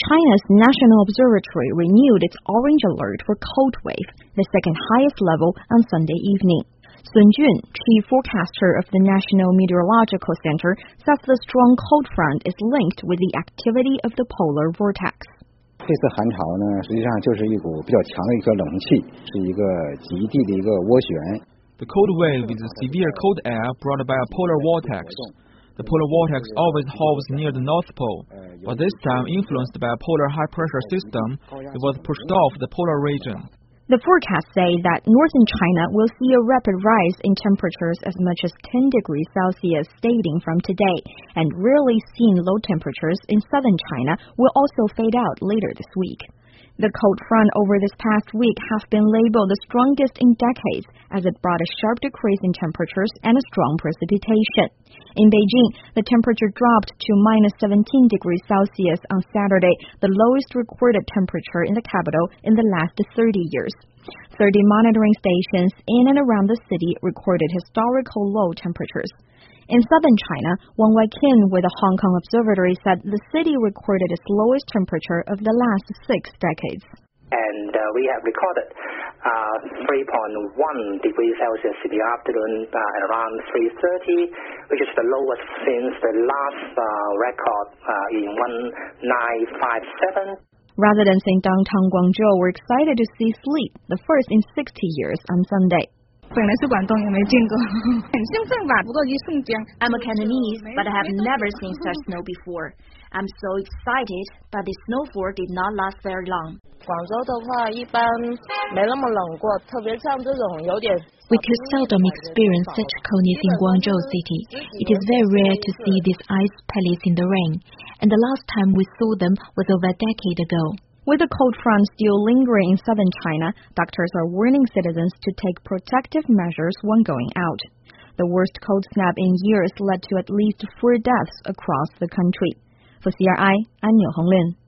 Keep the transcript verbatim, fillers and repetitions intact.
China's National Observatory renewed its orange alert for cold wave, the second highest level, on Sunday evening. Sun Jun, chief forecaster of the National Meteorological Center, says the strong cold front is linked with the activity of the polar vortex. 这次寒潮呢，实际上就是一股比较强的一个冷气，是一个极地的一个涡旋。 The cold wave is a severe cold air brought by a polar vortex. The polar vortex always hovers near the North Pole, but this time influenced by a polar high-pressure system, it was pushed off the polar region. The forecasts say that northern China will see a rapid rise in temperatures as much as ten degrees Celsius dating from today, and rarely seen low temperatures in southern China will also fade out later this week. The cold front over this past week has been labeled the strongest in decades, as it brought a sharp decrease in temperatures and a strong precipitation. In Beijing, the temperature dropped to minus seventeen degrees Celsius on Saturday, the lowest recorded temperature in the capital in the last thirty years. thirty monitoring stations in and around the city recorded historical low temperatures. In southern China, Wang Weiqin with the Hong Kong Observatory said the city recorded its lowest temperature of the last six decades. And uh, we have recorded uh, three point one degrees Celsius in the afternoon uh, at around three thirty, which is the lowest since the last uh, record uh, in nineteen fifty-seven. Residents in downtown Guangzhou were excited to see sleet, the first in sixty years, on Sunday. I'm a Cantonese, but I have never seen such snow before. I'm so excited, but the snowfall did not last very long. We could seldom experience such coldness in Guangzhou City. It is very rare to see these ice pellets in the rain, and the last time we saw them was over a decade ago. With the cold front still lingering in southern China, doctors are warning citizens to take protective measures when going out. The worst cold snap in years led to at least four deaths across the country. For C R I, I'm Niu Honglin.